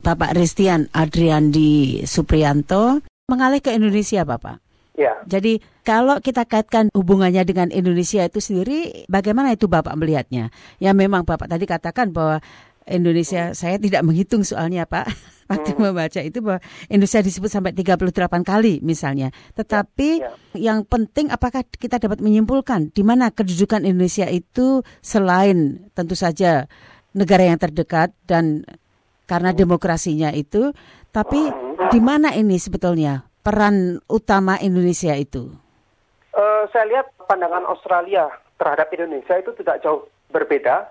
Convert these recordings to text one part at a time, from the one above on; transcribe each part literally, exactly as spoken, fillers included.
Bapak Ristian Adriandi Supriyanto mengalih ke Indonesia, Bapak. Ya. Jadi kalau kita kaitkan hubungannya dengan Indonesia itu sendiri, bagaimana itu Bapak melihatnya? Ya memang Bapak tadi katakan bahwa Indonesia, hmm. saya tidak menghitung soalnya Pak, waktu hmm. membaca itu bahwa Indonesia disebut sampai tiga puluh delapan kali misalnya. Tetapi ya. Ya. yang penting apakah kita dapat menyimpulkan di mana kedudukan Indonesia itu selain tentu saja negara yang terdekat dan karena hmm. demokrasinya itu, tapi hmm. di mana ini sebetulnya peran utama Indonesia itu? Uh, saya lihat pandangan Australia terhadap Indonesia itu tidak jauh berbeda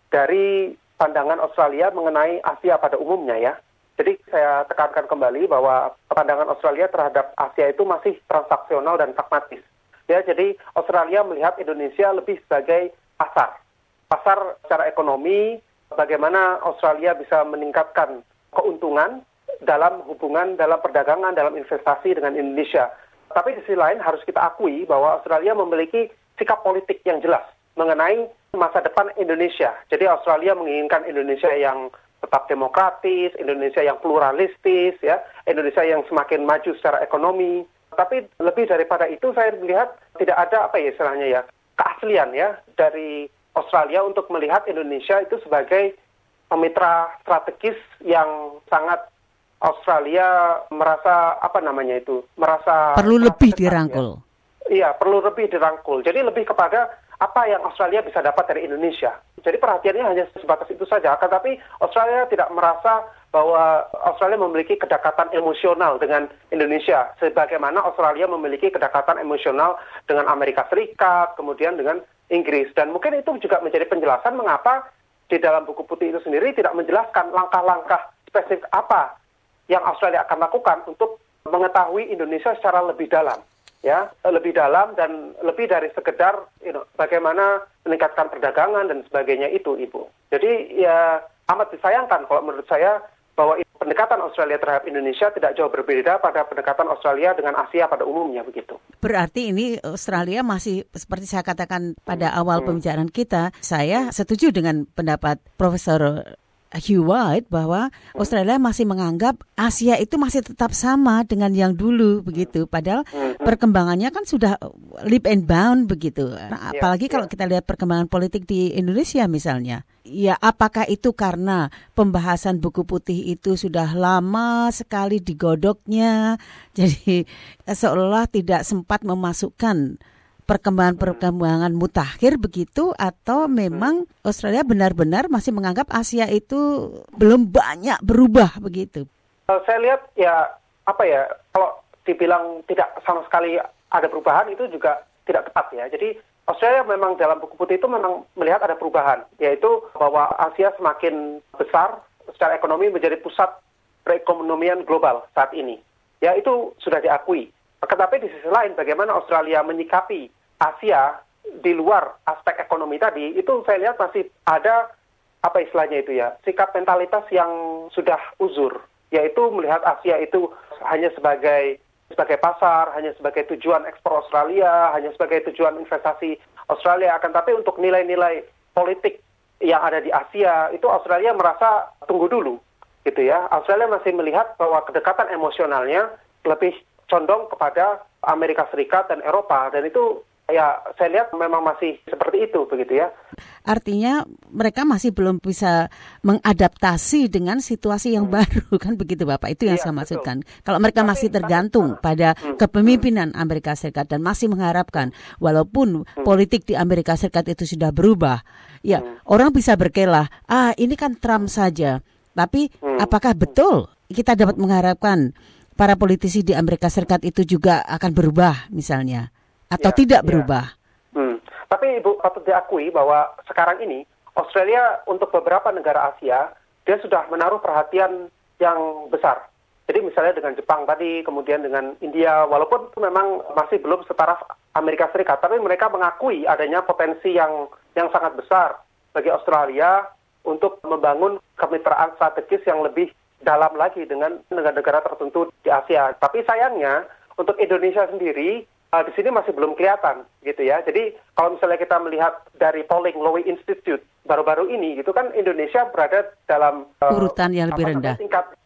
dari pandangan Australia mengenai Asia pada umumnya ya. Jadi saya tekankan kembali bahwa pandangan Australia terhadap Asia itu masih transaksional dan pragmatis. Ya, jadi Australia melihat Indonesia lebih sebagai pasar. Pasar secara ekonomi, bagaimana Australia bisa meningkatkan keuntungan dalam hubungan, dalam perdagangan, dalam investasi dengan Indonesia. Tapi di sisi lain harus kita akui bahwa Australia memiliki sikap politik yang jelas mengenai masa depan Indonesia. Jadi Australia menginginkan Indonesia yang tetap demokratis, Indonesia yang pluralistis, ya, Indonesia yang semakin maju secara ekonomi. Tapi lebih daripada itu saya melihat tidak ada apa ya istilahnya ya, keaslian ya dari Australia untuk melihat Indonesia itu sebagai mitra strategis yang sangat Australia merasa apa namanya itu merasa perlu lebih dirangkul. Ya. Iya, perlu lebih dirangkul. Jadi lebih kepada apa yang Australia bisa dapat dari Indonesia. Jadi perhatiannya hanya sebatas itu saja. Tetapi Australia tidak merasa bahwa Australia memiliki kedekatan emosional dengan Indonesia, sebagaimana Australia memiliki kedekatan emosional dengan Amerika Serikat, kemudian dengan Inggris. Dan mungkin itu juga menjadi penjelasan mengapa di dalam buku putih itu sendiri tidak menjelaskan langkah-langkah spesifik apa yang Australia akan lakukan untuk mengetahui Indonesia secara lebih dalam, ya, lebih dalam dan lebih dari sekedar you know, bagaimana meningkatkan perdagangan dan sebagainya itu, Ibu. Jadi ya amat disayangkan kalau menurut saya bahwa pendekatan Australia terhadap Indonesia tidak jauh berbeda pada pendekatan Australia dengan Asia pada umumnya begitu. Berarti ini Australia masih seperti saya katakan pada hmm. awal hmm. pembicaraan kita, saya setuju dengan pendapat Profesor Hugh White bahwa Australia masih menganggap Asia itu masih tetap sama dengan yang dulu begitu, padahal perkembangannya kan sudah leap and bound begitu. Nah, apalagi kalau kita lihat perkembangan politik di Indonesia misalnya. Ya, apakah itu karena pembahasan buku putih itu sudah lama sekali digodoknya, jadi seolah tidak sempat memasukkan perkembangan-perkembangan mutakhir begitu, atau memang Australia benar-benar masih menganggap Asia itu belum banyak berubah begitu? Uh, saya lihat ya apa ya, kalau dibilang tidak sama sekali ada perubahan itu juga tidak tepat ya. Jadi Australia memang dalam buku putih itu memang melihat ada perubahan, yaitu bahwa Asia semakin besar secara ekonomi menjadi pusat perekonomian global saat ini. Ya itu sudah diakui. Tetapi di sisi lain bagaimana Australia menyikapi Asia di luar aspek ekonomi tadi, itu saya lihat masih ada apa istilahnya itu ya, sikap mentalitas yang sudah uzur, yaitu melihat Asia itu hanya sebagai sebagai pasar, hanya sebagai tujuan ekspor Australia, hanya sebagai tujuan investasi Australia. Akan tapi untuk nilai-nilai politik yang ada di Asia itu Australia merasa tunggu dulu, gitu ya. Australia masih melihat bahwa kedekatan emosionalnya lebih condong kepada Amerika Serikat dan Eropa, dan itu ya saya lihat memang masih seperti itu begitu ya. Artinya mereka masih belum bisa mengadaptasi dengan situasi yang hmm. baru kan begitu Bapak, itu yang iya, saya maksudkan. Betul. Kalau mereka tapi, masih tergantung tapi, pada hmm. kepemimpinan Amerika Serikat dan masih mengharapkan walaupun hmm. politik di Amerika Serikat itu sudah berubah, ya hmm. orang bisa berkelah, ah ini kan Trump saja. Tapi hmm. apakah betul kita dapat mengharapkan para politisi di Amerika Serikat itu juga akan berubah misalnya, atau ya, tidak berubah? Ya. Hmm. Tapi Ibu patut diakui bahwa sekarang ini Australia untuk beberapa negara Asia dia sudah menaruh perhatian yang besar. Jadi misalnya dengan Jepang tadi, kemudian dengan India, walaupun memang masih belum setaraf Amerika Serikat, tapi mereka mengakui adanya potensi yang yang sangat besar bagi Australia untuk membangun kemitraan strategis yang lebih dalam lagi dengan negara-negara tertentu di Asia. Tapi sayangnya untuk Indonesia sendiri uh, di sini masih belum kelihatan gitu ya. Jadi kalau misalnya kita melihat dari polling Lowy Institute baru-baru ini gitu kan, Indonesia berada dalam uh, urutan yang lebih rendah. Tingkat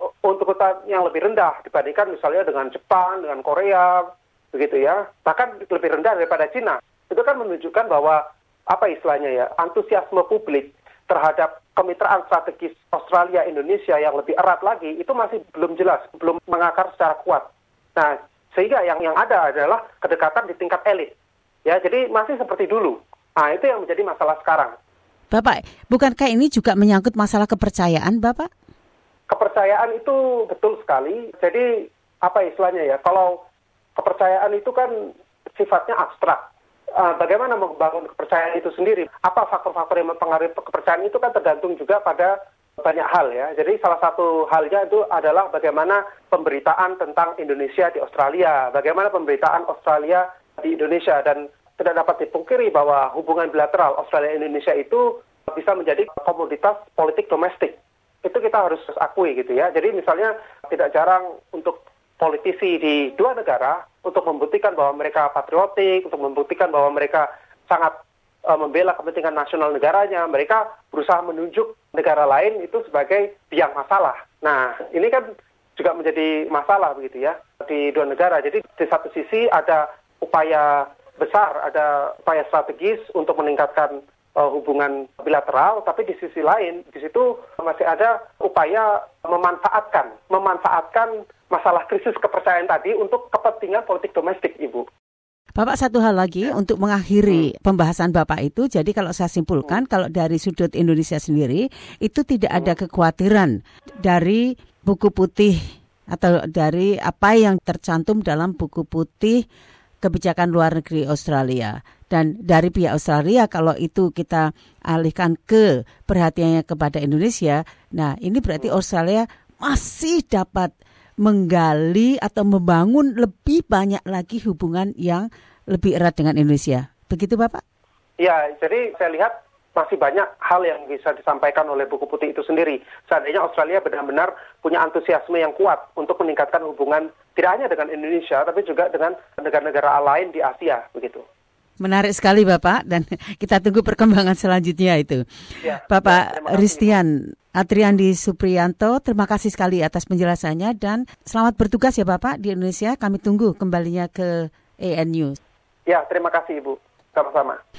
tuntutan yang lebih rendah dibandingkan misalnya dengan Jepang, dengan Korea, begitu ya. Bahkan lebih rendah daripada Cina. Itu kan menunjukkan bahwa apa istilahnya ya, antusiasme publik terhadap kemitraan strategis Australia-Indonesia yang lebih erat lagi itu masih belum jelas, belum mengakar secara kuat. Nah, sehingga yang yang ada adalah kedekatan di tingkat elit. Ya, jadi masih seperti dulu. Nah, itu yang menjadi masalah sekarang. Bapak, bukankah ini juga menyangkut masalah kepercayaan, Bapak? Kepercayaan itu betul sekali. Jadi, apa istilahnya ya, kalau kepercayaan itu kan sifatnya abstrak. Uh, bagaimana membangun kepercayaan itu sendiri? Apa faktor-faktor yang mempengaruhi kepercayaan itu kan tergantung juga pada banyak hal ya. Jadi salah satu halnya itu adalah bagaimana pemberitaan tentang Indonesia di Australia, bagaimana pemberitaan Australia di Indonesia, dan tidak dapat dipungkiri bahwa hubungan bilateral Australia-Indonesia itu bisa menjadi komoditas politik domestik. Itu kita harus akui gitu ya. Jadi misalnya tidak jarang untuk politisi di dua negara untuk membuktikan bahwa mereka patriotik, untuk membuktikan bahwa mereka sangat uh, membela kepentingan nasional negaranya, mereka berusaha menunjuk negara lain itu sebagai biang masalah. Nah, ini kan juga menjadi masalah begitu ya di dua negara. Jadi di satu sisi ada upaya besar, ada upaya strategis untuk meningkatkan uh, hubungan bilateral, tapi di sisi lain di situ masih ada upaya memanfaatkan, memanfaatkan masalah krisis kepercayaan tadi untuk kepentingan politik domestik, Ibu. Bapak, satu hal lagi ya. Untuk mengakhiri hmm. pembahasan Bapak itu, jadi kalau saya simpulkan, hmm. kalau dari sudut Indonesia sendiri, itu tidak hmm. ada kekhawatiran dari buku putih atau dari apa yang tercantum dalam buku putih kebijakan luar negeri Australia. Dan dari pihak Australia, kalau itu kita alihkan ke perhatiannya kepada Indonesia, nah ini berarti Australia masih dapat menggali atau membangun lebih banyak lagi hubungan yang lebih erat dengan Indonesia. Begitu, Bapak? Ya, jadi saya lihat masih banyak hal yang bisa disampaikan oleh buku putih itu sendiri. Seandainya Australia benar-benar punya antusiasme yang kuat untuk meningkatkan hubungan tidak hanya dengan Indonesia, tapi juga dengan negara-negara lain di Asia, begitu. Menarik sekali, Bapak, dan kita tunggu perkembangan selanjutnya itu. Ya, Bapak ya, Ristian Adriandi Supriyanto, terima kasih sekali atas penjelasannya dan selamat bertugas ya Bapak di Indonesia. Kami tunggu kembalinya ke A N News. Ya, terima kasih Ibu. Sama-sama.